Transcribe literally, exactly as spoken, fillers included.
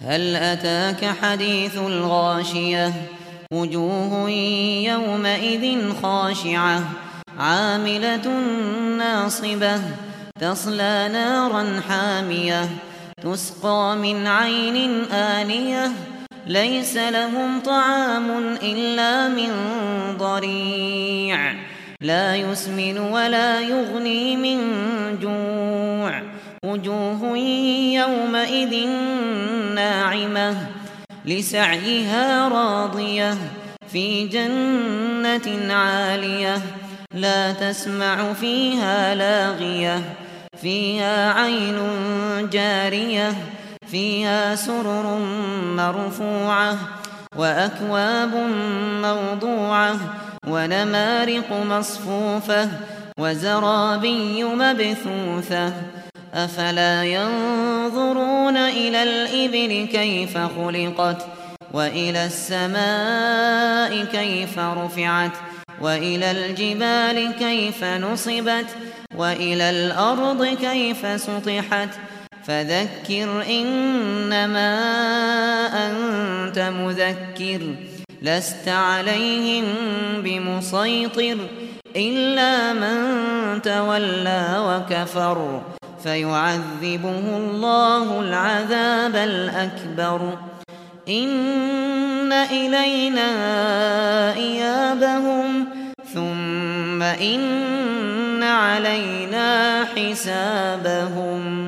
هل أتاك حديث الغاشية وجوه يومئذ خاشعة عاملة ناصبة تصلى نارا حامية تسقى من عين آنية ليس لهم طعام إلا من ضريع لا يسمن ولا يغني من جوع وجوه يومئذ ناعمة لسعيها راضية في جنة عالية لا تسمع فيها لاغية فيها عين جارية فيها سرر مرفوعة وأكواب موضوعة ونمارق مصفوفة وزرابي مبثوثة أفلا ينظرون إلى الإبل كيف خلقت وإلى السماء كيف رفعت وإلى الجبال كيف نصبت وإلى الأرض كيف سطحت فذكر إنما أنت مذكر لست عليهم بمسيطر إلا من تولى وكفر فيعذبه الله العذاب الأكبر إن إلينا إيابهم ثم إن علينا حسابهم.